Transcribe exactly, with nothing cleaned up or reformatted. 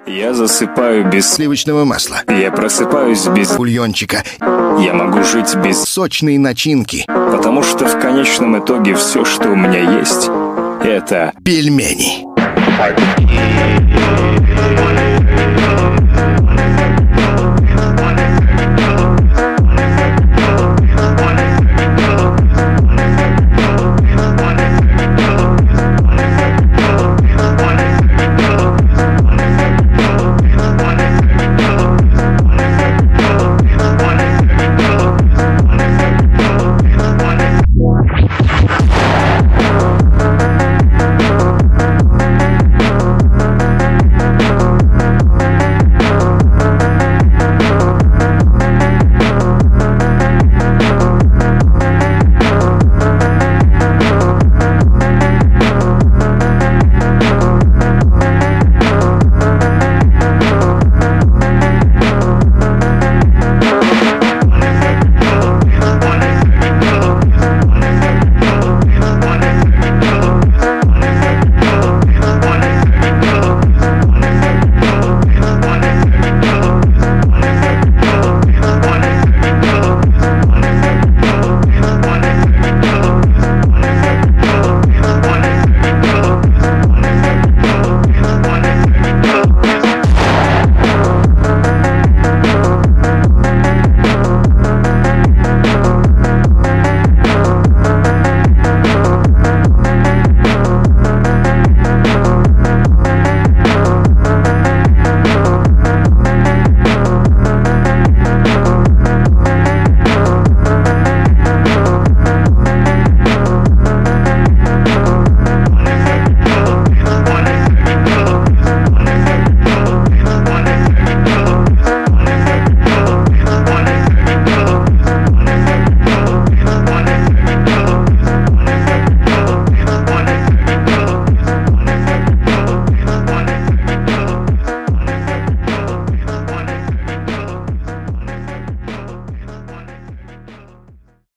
Я засыпаю без сливочного масла. Я просыпаюсь без бульончика. Я могу жить без сочной начинки. Потому что в конечном итоге все, что у меня есть, это пельмени.